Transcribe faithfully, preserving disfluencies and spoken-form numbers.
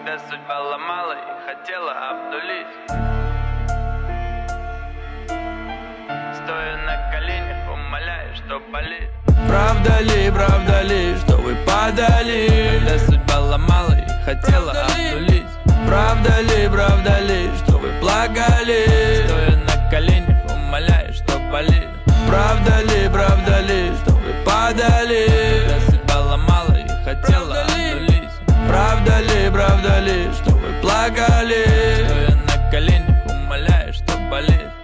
когда судьба ломала и хотела обнулить. Стоя на коленях, умоляю, что болит. Правда ли, правда ли, что вы падали, когда судьба ломала и хотела обнулить? Правда ли, правда ли, что вы плакали, стоя на коленях, умоляю, что болит? Правда ли, правда ли, что вы падали, когда судьба ломала и хотела обнулить? Правда ли, правда ли, что вы плакали?